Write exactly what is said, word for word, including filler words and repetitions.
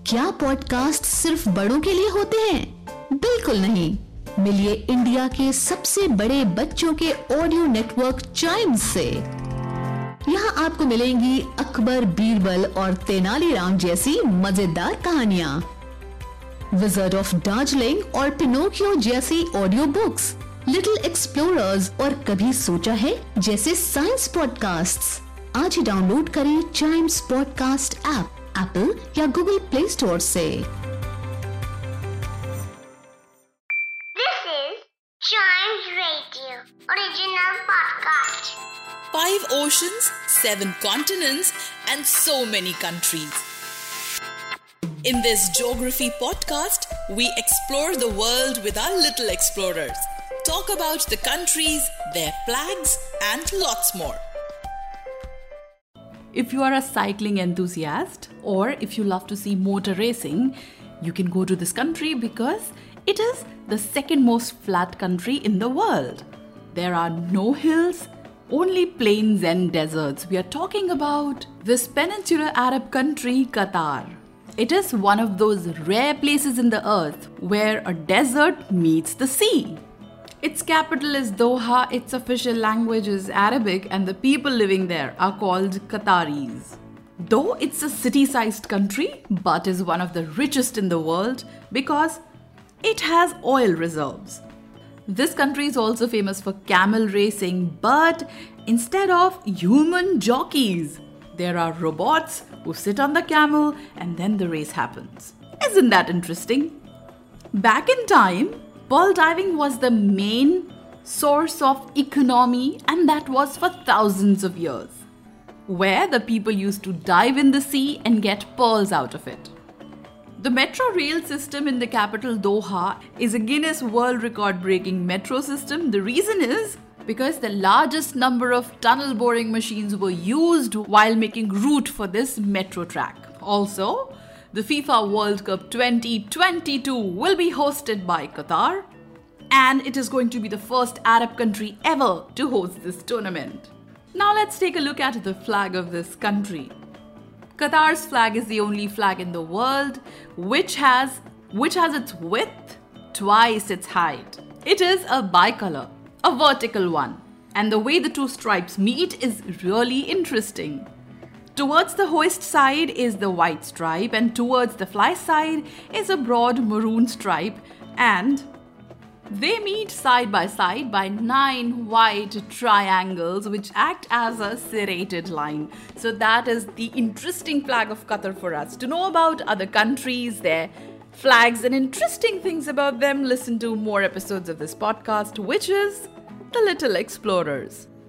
क्या पॉडकास्ट सिर्फ बड़ों के लिए होते हैं? बिल्कुल नहीं। मिलिए इंडिया के सबसे बड़े बच्चों के ऑडियो नेटवर्क चाइम्स से। यहाँ आपको मिलेंगी अकबर, बीरबल और तेनालीराम जैसी मजेदार कहानियाँ, विज़र्ड ऑफ दार्जिलिंग और पिनोकियो जैसी ऑडियो बुक्स, लिटिल एक्सप्लोरर्स और कभी सोचा है जैसे साइंस पॉडकास्ट्स। आज ही डाउनलोड करें चाइम्स पॉडकास्ट ऐप एप्पल या गूगल प्ले स्टोर से। This is Chimes Radio original podcast. Five oceans, seven continents, and so many countries. In this geography podcast, we explore the world with our little explorers. Talk about the countries, their flags, and lots more. If you are a cycling enthusiast or if you love to see motor racing, you can go to this country because it is the second most flat country in the world. There are no hills, only plains and deserts. We are talking about this Peninsular Arab country, Qatar. It is one of those rare places in the earth where a desert meets the sea. Its capital is Doha, its official language is Arabic, and the people living there are called Qataris. Though it's a city-sized country, but is one of the richest in the world because it has oil reserves. This country is also famous for camel racing, but instead of human jockeys, there are robots who sit on the camel and then the race happens. Isn't that interesting? Back in time, pearl diving was the main source of economy, and that was for thousands of years, where the people used to dive in the sea and get pearls out of it. The metro rail system in the capital Doha is a Guinness World Record breaking metro system. The reason is because the largest number of tunnel boring machines were used while making route for this metro track. Also, the FIFA World Cup twenty twenty-two will be hosted by Qatar, and it is going to be the first Arab country ever to host this tournament. Now let's take a look at the flag of this country. Qatar's flag is the only flag in the world which has which has its width twice its height. It is a bicolor, a vertical one, and the way the two stripes meet is really interesting. Towards the hoist side is the white stripe, and towards the fly side is a broad maroon stripe, and they meet side by side by nine white triangles which act as a serrated line. So that is the interesting flag of Qatar for us. To know about other countries, their flags and interesting things about them, listen to more episodes of this podcast, which is The Little Explorers.